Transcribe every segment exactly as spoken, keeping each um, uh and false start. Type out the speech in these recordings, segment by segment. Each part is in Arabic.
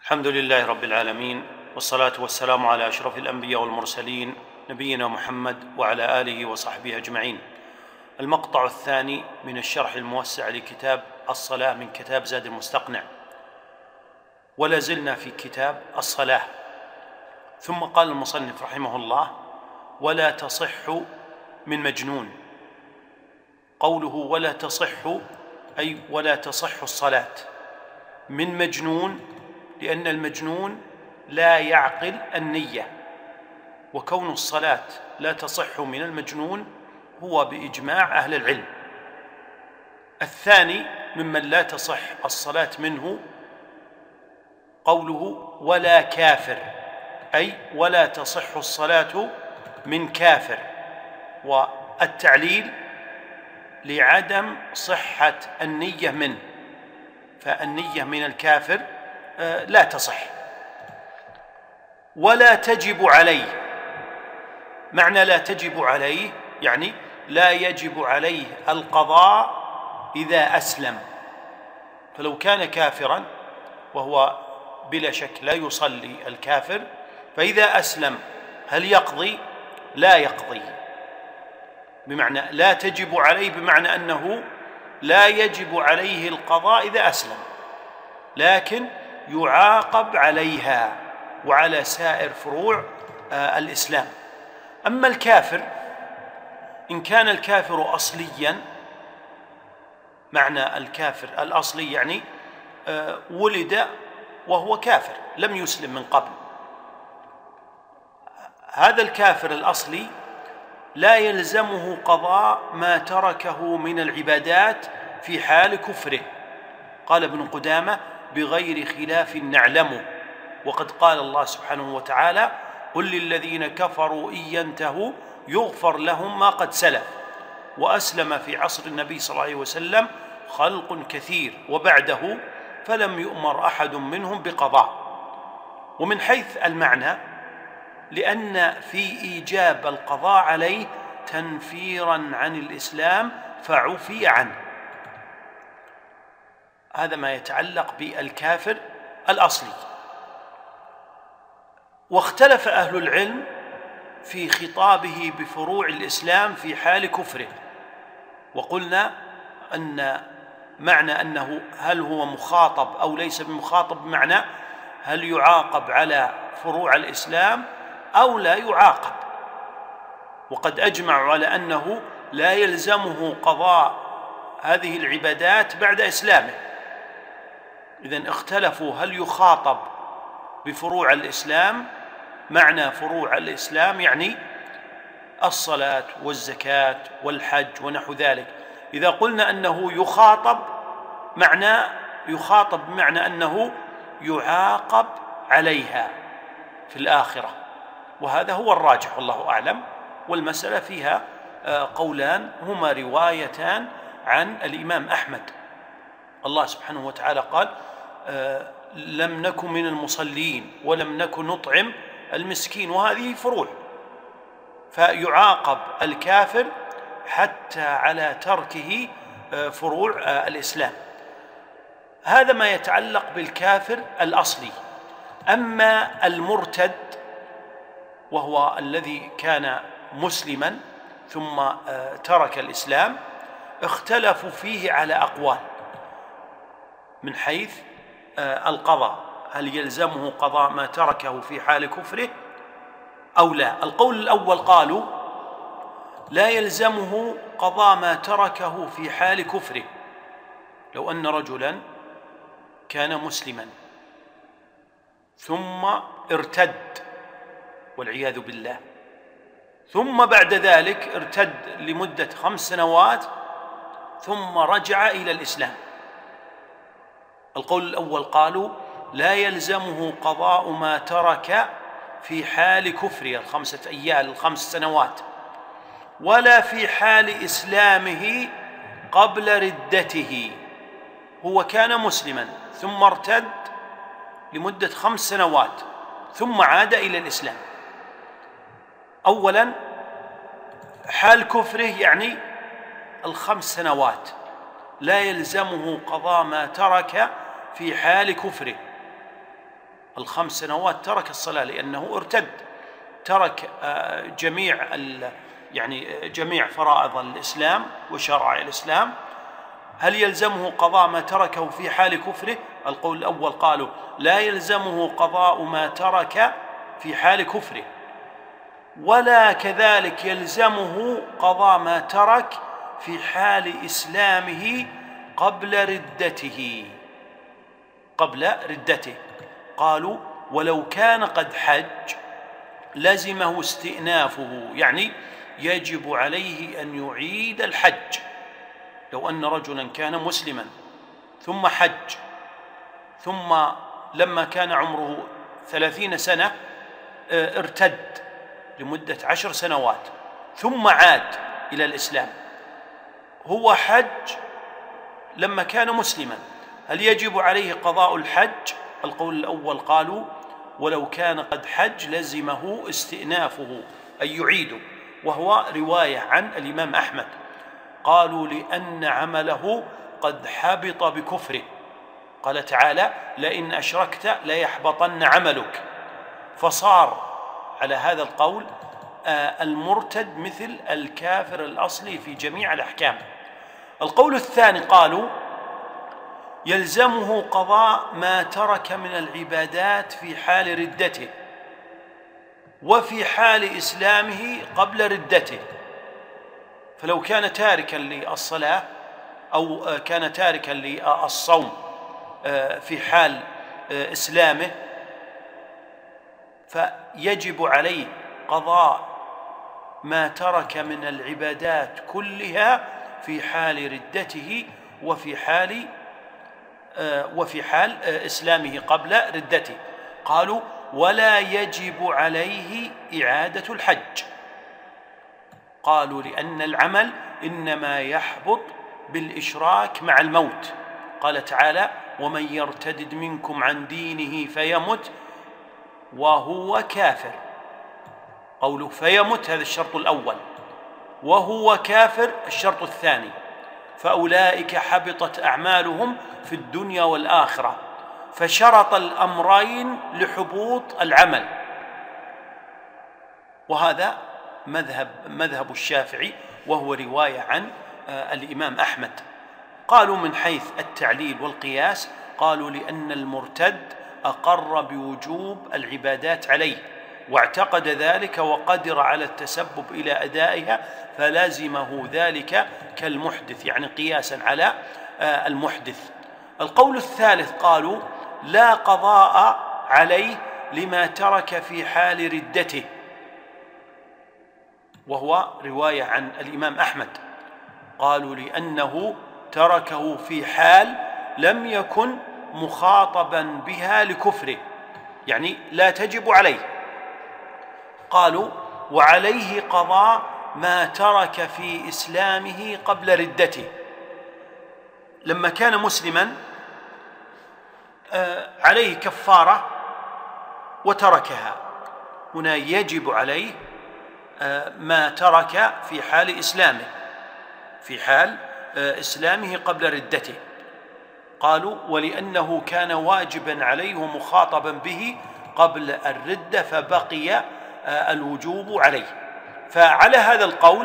الحمد لله رب العالمين، والصلاة والسلام على أشرف الأنبياء والمرسلين نبينا محمد وعلى آله وصحبه أجمعين. المقطع الثاني من الشرح الموسع لكتاب الصلاة من كتاب زاد المستقنع، ولا زلنا في كتاب الصلاة. ثم قال المصنف رحمه الله: ولا تصح من مجنون. قوله ولا تصح أي ولا تصح الصلاة من مجنون، لأن المجنون لا يعقل النية، وكون الصلاة لا تصح من المجنون هو بإجماع أهل العلم. الثاني ممن لا تصح الصلاة منه قوله ولا كافر، أي ولا تصح الصلاة من كافر، والتعليل لعدم صحة النية منه، فالنية من الكافر لا تصح. ولا تجب عليه، معنى لا تجب عليه يعني لا يجب عليه القضاء إذا أسلم. فلو كان كافرا، وهو بلا شك لا يصلي الكافر، فإذا أسلم هل يقضي؟ لا يقضي. بمعنى لا تجب عليه، بمعنى أنه لا يجب عليه القضاء إذا أسلم، لكن يعاقب عليها وعلى سائر فروع الإسلام. أما الكافر، إن كان الكافر أصليا، معنى الكافر الأصلي يعني ولد وهو كافر لم يسلم من قبل، هذا الكافر الأصلي لا يلزمه قضاء ما تركه من العبادات في حال كفره. قال ابن قدامة: بغير خلاف نعلمه. وقد قال الله سبحانه وتعالى: قل للذين كفروا إن ينتهوا يغفر لهم ما قد سلف. وأسلم في عصر النبي صلى الله عليه وسلم خلق كثير، وبعده فلم يؤمر أحد منهم بقضاء. ومن حيث المعنى، لأن في إيجاب القضاء عليه تنفيرا عن الإسلام فعفي عنه. هذا ما يتعلق بالكافر الأصلي. واختلف أهل العلم في خطابه بفروع الإسلام في حال كفره، وقلنا أن معنى أنه هل هو مخاطب أو ليس بمخاطب، بمعنى هل يعاقب على فروع الإسلام أو لا يعاقب. وقد أجمعوا على أنه لا يلزمه قضاء هذه العبادات بعد إسلامه. إذن اختلفوا هل يخاطب بفروع الإسلام، معنى فروع الإسلام يعني الصلاة والزكاة والحج ونحو ذلك. إذا قلنا أنه يخاطب، معنى يخاطب بمعنى أنه يعاقب عليها في الآخرة، وهذا هو الراجح والله أعلم. والمسألة فيها قولان هما روايتان عن الإمام أحمد. الله سبحانه وتعالى قال: لم نكن من المصلين ولم نكن نطعم المسكين، وهذه فروع، فيعاقب الكافر حتى على تركه فروع الإسلام. هذا ما يتعلق بالكافر الأصلي. أما المرتد، وهو الذي كان مسلما ثم ترك الإسلام، اختلفوا فيه على أقوال من حيث القضاء، هل يلزمه قضاء ما تركه في حال كفره أو لا. القول الأول قالوا لا يلزمه قضاء ما تركه في حال كفره. لو أن رجلا كان مسلما ثم ارتد والعياذ بالله، ثم بعد ذلك ارتد لمدة خمس سنوات ثم رجع إلى الإسلام، القول الأول قالوا لا يلزمه قضاء ما ترك في حال كفره الخمسة أيام الخمس سنوات، ولا في حال إسلامه قبل ردته. هو كان مسلما ثم ارتد لمدة خمس سنوات ثم عاد إلى الإسلام. أولا حال كفره يعني الخمس سنوات لا يلزمه قضاء ما ترك في حال كفره. الخمس سنوات ترك الصلاة لأنه ارتد، ترك جميع يعني جميع فرائض الإسلام وشرائع الإسلام. هل يلزمه قضاء ما تركه في حال كفره؟ القول الأول قالوا لا يلزمه قضاء ما ترك في حال كفره، ولا كذلك يلزمه قضاء ما ترك في حال إسلامه قبل ردته قبل ردته. قالوا ولو كان قد حج لزمه استئنافه، يعني يجب عليه أن يعيد الحج. لو أن رجلا كان مسلما ثم حج، ثم لما كان عمره ثلاثين سنة ارتد لمدة عشر سنوات ثم عاد إلى الإسلام، هو حج لما كان مسلما، هل يجب عليه قضاء الحج؟ القول الأول قالوا ولو كان قد حج لزمه استئنافه أي يعيده، وهو رواية عن الإمام أحمد. قالوا لأن عمله قد حبط بكفره، قال تعالى لئن أشركت ليحبطن عملك، فصار على هذا القول المرتد مثل الكافر الأصلي في جميع الأحكام. القول الثاني قالوا يلزمه قضاء ما ترك من العبادات في حال ردته وفي حال إسلامه قبل ردته. فلو كان تاركا للصلاة أو كان تاركا للصوم في حال إسلامه فيجب عليه قضاء ما ترك من العبادات كلها في حال ردته وفي حال وفي حال إسلامه قبل ردته. قالوا ولا يجب عليه إعادة الحج، قالوا لأن العمل إنما يحبط بالإشراك مع الموت. قال تعالى ومن يرتد منكم عن دينه فيمت وهو كافر، قوله فيمت هذا الشرط الأول، وهو كافر الشرط الثاني، فأولئك حبطت أعمالهم في الدنيا والآخرة، فشرط الأمرين لحبوط العمل. وهذا مذهب مذهب الشافعي، وهو رواية عن الإمام أحمد. قالوا من حيث التعليل والقياس، قالوا لأن المرتد أقر بوجوب العبادات عليه واعتقد ذلك وقدر على التسبب إلى أدائها فلازمه ذلك كالمحدث، يعني قياسا على المحدث. القول الثالث قالوا لا قضاء عليه لما ترك في حال ردته، وهو رواية عن الإمام أحمد. قالوا لأنه تركه في حال لم يكن مخاطبا بها لكفره، يعني لا تجب عليه. قالوا وعليه قضاء ما ترك في إسلامه قبل ردته، لما كان مسلما عليه كفارة وتركها، هنا يجب عليه ما ترك في حال إسلامه في حال إسلامه قبل ردته. قالوا ولأنه كان واجبا عليه ومخاطبا به قبل الردة فبقي الوجوب عليه. فعلى هذا القول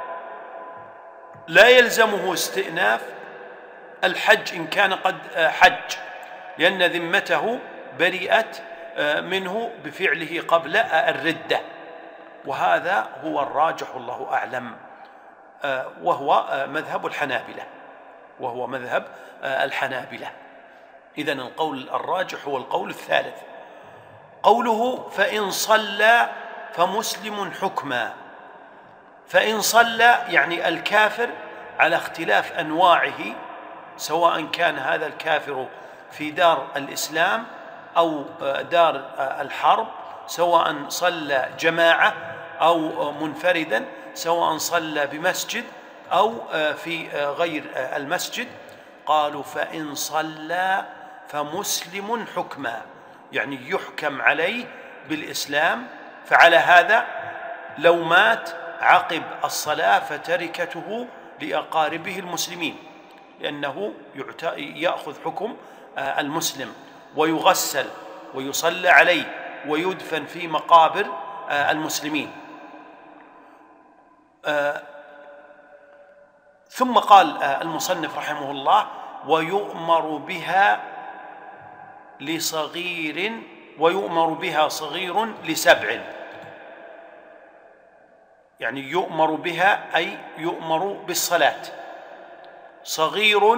لا يلزمه استئناف الحج إن كان قد حج، لأن ذمته برئت منه بفعله قبل الردة، وهذا هو الراجح والله أعلم، وهو مذهب الحنابلة وهو مذهب الحنابلة. إذن القول الراجح هو القول الثالث. قوله فإن صلى فمسلم حكما، فإن صلى يعني الكافر على اختلاف أنواعه، سواء كان هذا الكافر في دار الإسلام أو دار الحرب، سواء صلى جماعة أو منفردا، سواء صلى بمسجد أو في غير المسجد. قالوا فإن صلى فمسلم حكما، يعني يحكم عليه بالإسلام. فعلى هذا لو مات عقب الصلاة فتركته لأقاربه المسلمين، لأنه يأخذ حكم المسلم ويغسل ويصلى عليه ويدفن في مقابر المسلمين. ثم قال المصنف رحمه الله: ويؤمر بها لصغير ويؤمر بها صغير لسبع. يعني يؤمر بها أي يؤمر بالصلاة صغير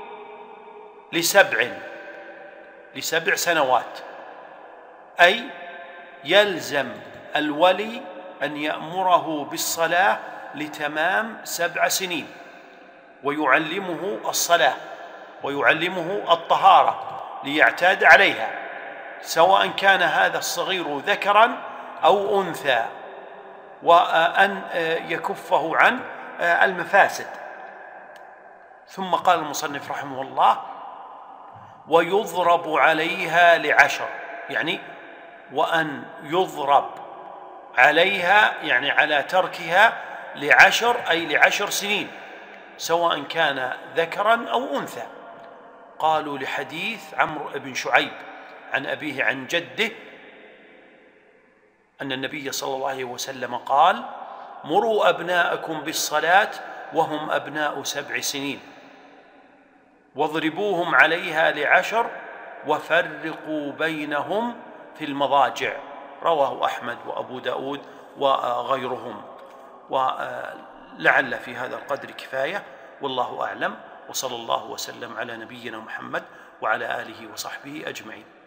لسبع لسبع سنوات، أي يلزم الولي أن يأمره بالصلاة لتمام سبع سنين، ويعلمه الصلاة ويعلمه الطهارة ليعتاد عليها، سواء كان هذا الصغير ذكرا أو أنثى، وأن يكفه عن المفاسد. ثم قال المصنف رحمه الله: ويضرب عليها لعشر، يعني وأن يضرب عليها يعني على تركها لعشر، أي لعشر سنين، سواء كان ذكرا أو أنثى. قالوا لحديث عمرو بن شعيب عن أبيه عن جده أن النبي صلى الله عليه وسلم قال: مروا أبناءكم بالصلاة وهم أبناء سبع سنين، واضربوهم عليها لعشر، وفرقوا بينهم في المضاجع. رواه أحمد وأبو داود وغيرهم. ولعل في هذا القدر كفاية، والله أعلم، وصلى الله وسلم على نبينا محمد وعلى آله وصحبه أجمعين.